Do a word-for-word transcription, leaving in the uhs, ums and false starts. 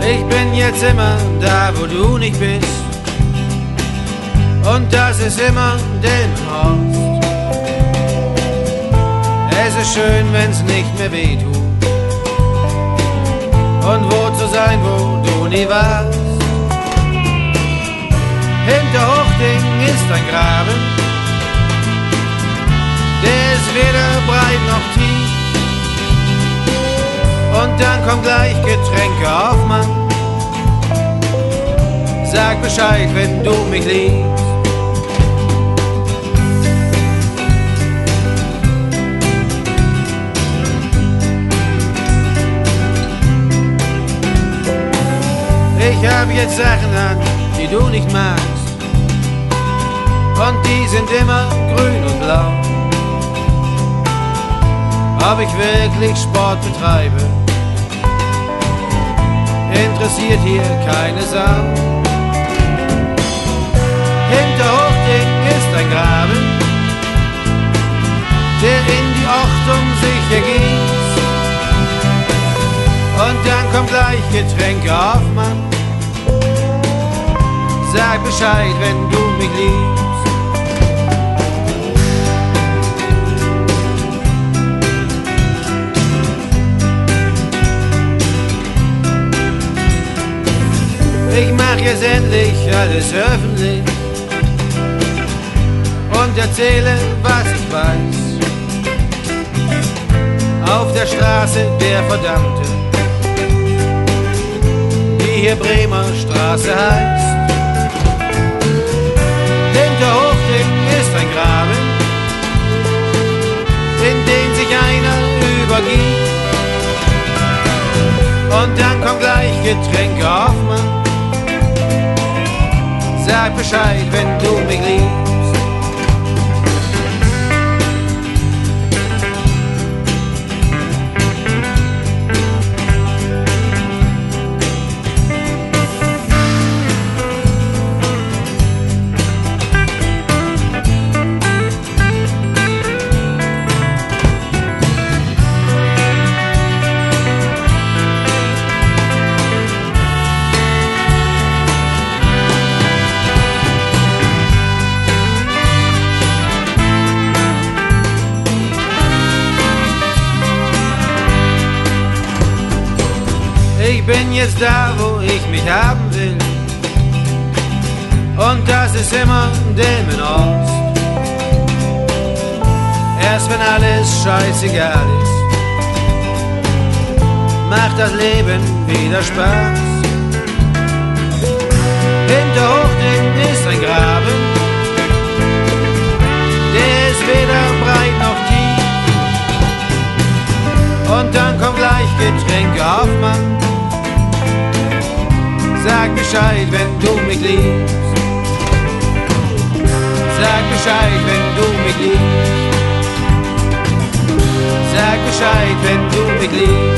Ich bin jetzt immer da, wo du nicht bist. Und das ist immer Delmenhorst. Es ist schön, wenn's nicht mehr weh tut. Und wo zu sein, wo du nie warst. Hinter Hochding ist ein Graben. Der ist weder breit noch tief. Und dann kommt gleich Getränke auf, Mann. Sag Bescheid, wenn du mich liebst. Ich hab jetzt Sachen an, die du nicht magst. Und die sind immer grün und blau. Ob ich wirklich Sport betreibe, interessiert hier keine Sau. Hinter Hochding ist ein Graben, der in die Ochtung sich ergießt. Und dann kommt gleich Getränke auf, Mann. Sag Bescheid, wenn du mich liebst. Ich mach jetzt endlich alles öffentlich und erzähle, was ich weiß. Auf der Straße der Verdammte, die hier Bremer Straße heißt. Hinter Hochding ist ein Graben, in den sich einer übergibt. Und dann kommt gleich Getränke auf, Mann. Sag Bescheid, wenn du mich liebst. Ich bin jetzt da, wo ich mich haben will. Und das ist immer Delmenhorst. Erst wenn alles scheißegal ist, macht das Leben wieder Spaß. Hinter Hochding ist ein Graben, der ist weder breit noch tief. Und dann kommt gleich Getränke auf, Mann. Sag Bescheid, wenn du mich liebst. Sag Bescheid, wenn du mich liebst. Sag Bescheid, wenn du mich liebst.